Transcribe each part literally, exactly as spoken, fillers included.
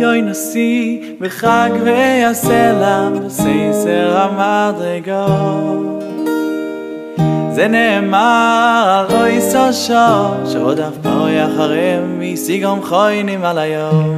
יוי נשיא בחג ויסלם בסייסר המדרגות. זה נאמר על אוי סושו שעוד אף פרוי אחריהם מסיגום חוינים על היום.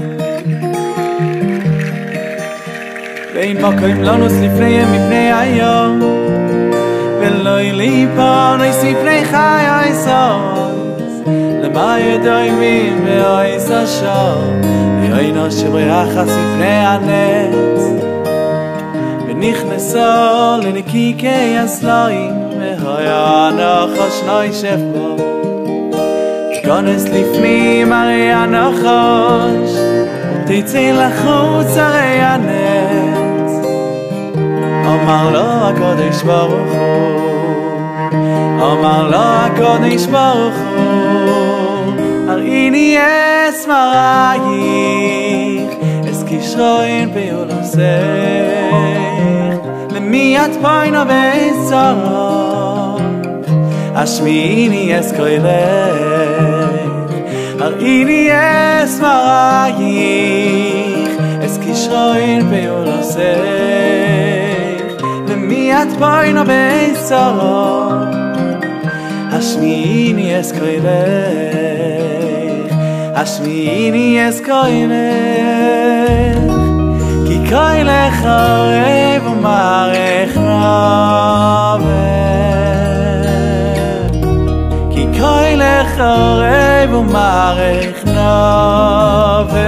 ואין מקום לא נוס לפניהם מפני היום, ולא יליפון אוי ספני חי אוי סוס למה ידוימים ואוי סושו ואוי נושר יחס לפני הנץ. ונכנסו לנקיקי הסלועים והויה נחוש נוישב בו תכונס לפנים הרי הנחוש תצא לחוץ הרי הנץ. אמר לו הקודש ברוך הוא, אמר לו הקודש ברוך הוא, הראיני אס מרייך אס כשרוין ביולוסך למי את פוינו בעצרות השמיעיני אס קוילך. הראיני אס מרייך אס כשרוין ביולוסך למי את פוינו בעצרות השמיעיני אס קוילך, השמיעיני אס קוילך. כי קוילך אוהב ומערך נובר, כי קוילך אוהב ומערך נובר.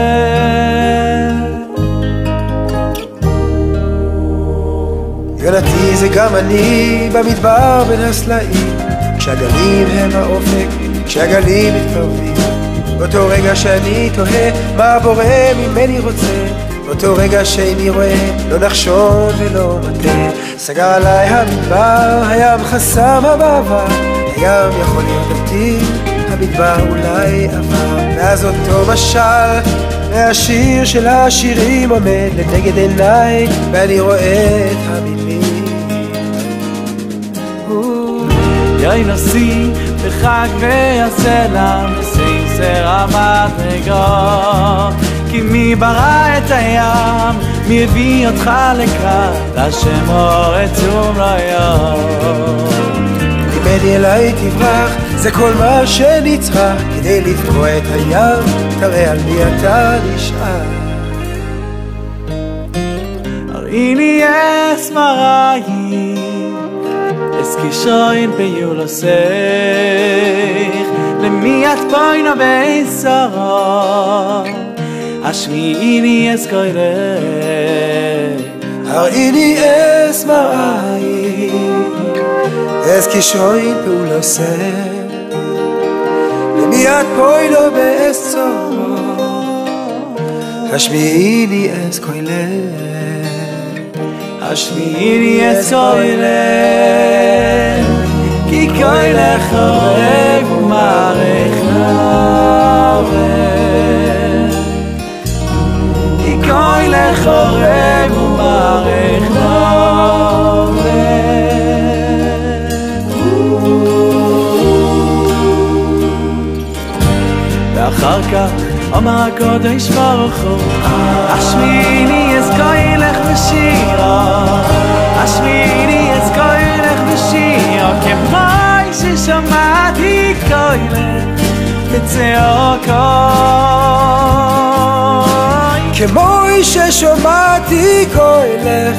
יונתי זה גם אני במדבר בין הסלעים, כשהגלים הם האופק, כשהגלים מתקרבים. באותו רגע שאני תוהה מה הבורא ממני רוצה, באותו רגע שאיני רואה לא נחשון ולא מטה. סגר עליי המדבר, הים חסם המעבר, הים יכול להיות דתי, המדבר אולי עבר. ואז אותו משל מהשיר של השירים עומד לנגד עיניי ואני רואה את המילים. יוי נשיא בחג ויסלם בסייסר המדרגות. כי מי ברא את הים, מי הביא אותך לכאן, השם אורץ ומלויות. ממני אליי תברח, זה כל מה שנצרך, כדי לבקוע את הים, תראה על מי אתה נשאר. הראיני אס מרייך אס כשרוין ביולוסך למי את פוינו בעצרות השמיעיני אס קוילך. הראיני אס מרייך אס כשרוין ביולוסך למי את פוינו בעצרות השמיעיני אס קוילך, השמיעיני אס קוילך. כי קוילך אוהב ומערך נובר, כי קוילך אוהב ומערך נובר. ואחר כך אמר הקודש ברוך הוא, השמיעיני אס קוילך בשירו, השמיעיני אס קוילך בשירו. כמו ששמעתי קוילך בצעקות, כמו ששמעתי קוילך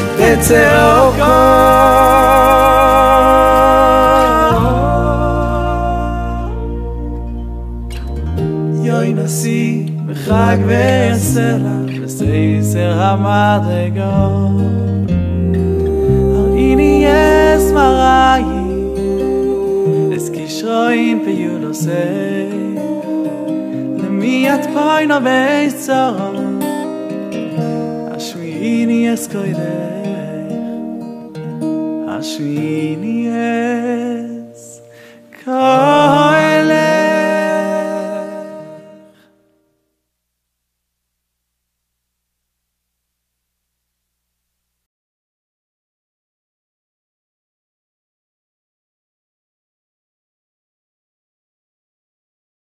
בצעקות. יוי נשיא בחג ויסלם בסייסר המדרגות. הראיני אס מרייך אס כשרוין ביולוסך למי את פוינו בעצרות השמיעיני אס קוילך, השמיעיני אס קוילך.